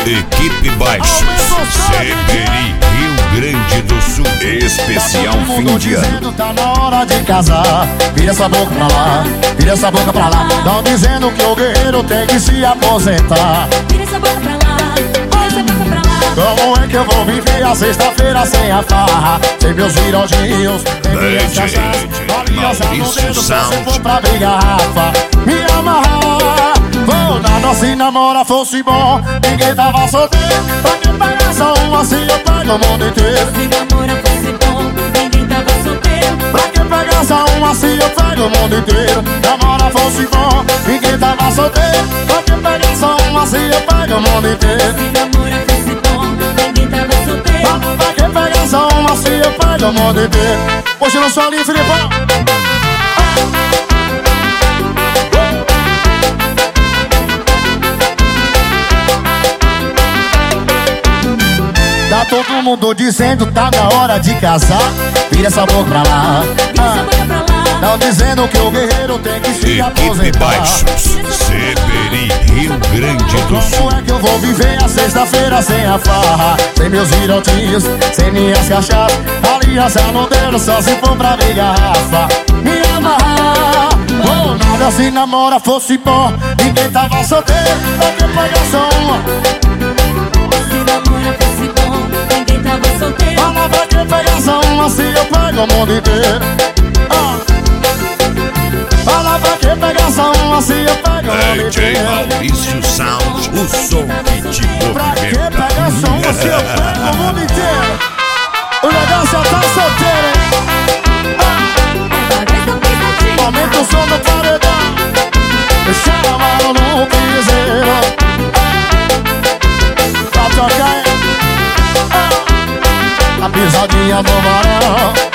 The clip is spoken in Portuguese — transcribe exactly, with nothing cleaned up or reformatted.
Equipe Baixos, Seberi, Rio Grande do Sul. Especial fim de ano. Tá na hora de casar. Vira essa boca pra lá, vira essa boca pra lá. Tão dizendo que o guerreiro tem que se aposentar. Vira essa boca pra lá, vira essa boca pra lá. Como é que eu vou viver a sexta-feira sem a farra? Sem meus virodinhos, sem minhas cachaças. Aliança no dedo só se for pra abrir garrafa. Me amarrar, vou nada se namora fosse bom. Ninguém tava solteiro, pra que pagar só um assim eu pego o mundo inteiro. Se namora fosse bom, ninguém tava solteiro. Pra que pagar só um assim eu pego o mundo inteiro. Namora fosse bom, ninguém tava solteiro. Pra que pagar só um assim eu pego o mundo inteiro. Se namora fosse bom, ninguém tava solteiro. Pra que pagar só um assim eu pego o mundo inteiro. Hoje eu não sou ali, Filipão. Tá todo mundo dizendo tá na hora de casar. Vira essa boca pra lá, Vira essa boca pra lá. tão dizendo que o guerreiro tem que se Equipe aposentar. Baixos, Seberi, Rio Grande do Sul. Como é que eu vou viver a sexta-feira sem a farra? Sem meus virotinhos, sem minhas cachaças. Aliança no dedo só se for pra abrir garrafa. Me amarrar, oh, nada se namora fosse bom. Ninguém tava solteiro, pra que pagar só uma? Se namora fosse bom, ninguém tava solteiro. Fala pra que pegar só uma se eu pego o mundo inteiro. Ah. Fala pra que pegar só uma se eu pego o mundo D J inteiro. Maurício Sound, o som que te Pra que movimenta. pegar só uma se eu pego o mundo inteiro? O negócio é tá solteiro, hein? Ah. Aumenta o som do paredão. Chama no piseiro. Pra tocar, hein? Ah. A pisadinha do varão.